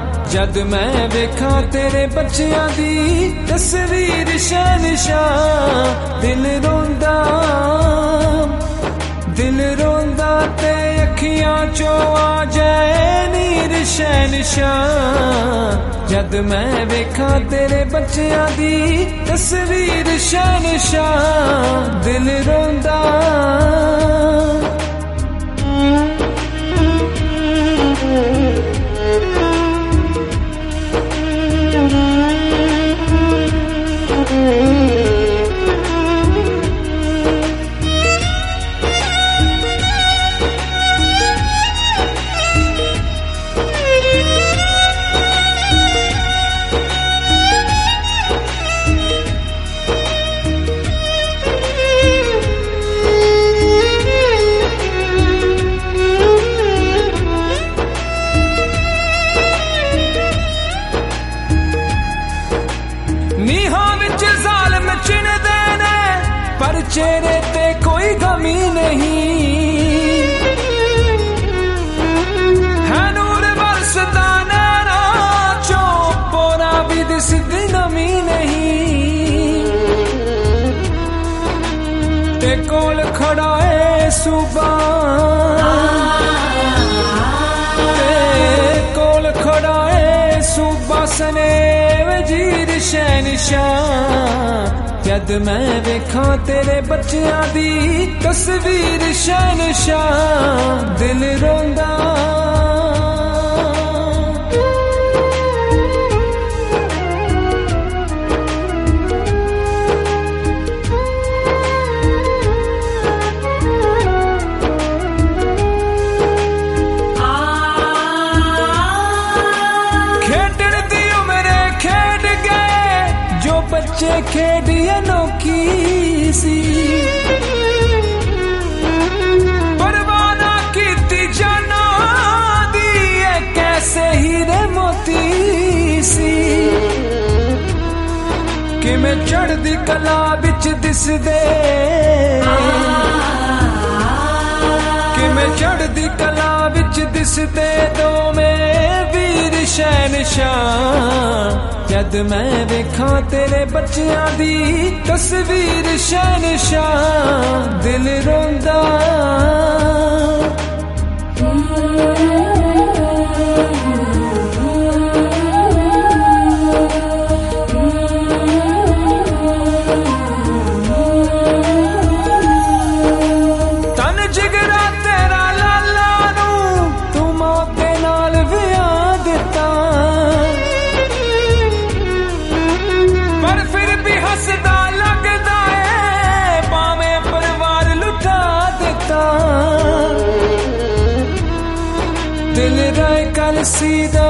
जद मैं वेखा तेरे बच्चियां दी तस्वीर शहनशाह दिल रोंदा ते अखियां चो आ जाए नीर शहनशाह जद मैं वेखा तेरे बच्चियां दी तस्वीर शहनशाह दिल रोंदा पर चेहरे पे कोई गमी नहीं है नूर बरसदा नैना चो पोरा भी दिसदी नमी नहीं ते कोल खड़ा है सूबा ते कोल खड़ा है सूबा सने वजीर शहनशाह जद मैं वेखा तेरे बच्चियां दी तस्वीर शहनशाह दिल रोंदा खेडण दी उम्र खेड गए जो बच्चे खेड अनोखी सी परवाना कीती जाना दी कैसे हीरे मोती सी कि मैं चढ़दी कला बिच दिसदे कि मैं चढ़दी कला बिच दिसदे दो में वीर शहनशाह जद मैं वेखा तेरे बच्चियां दी तस्वीर शहनशाह दिल रोंदा तन जिगरा तेरा लाला नू तू मौत दे नाल विआह दिता हसदा लगदा है भावें परिवार लुटा देता दिल राय कल सीधा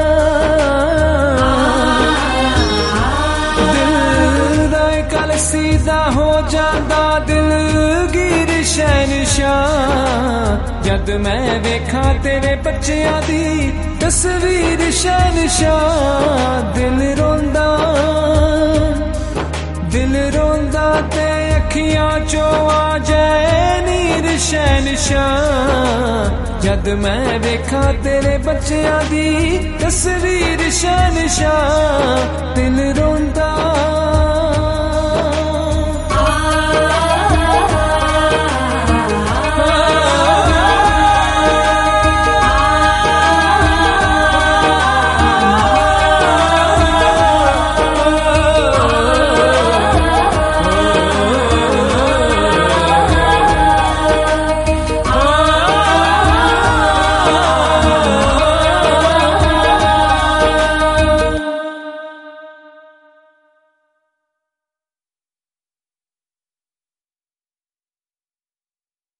हो जांदा दिलगीर शहनशाह जद मैं वेखा तेरे बच्चियां दी तस्वीर शहनशाह दिल रोंदा ते अखियां चो आ जाए नीर शहनशाह जद मैं वेखा तेरे बच्चियां दी तस्वीर शहनशाह दिल रोंदा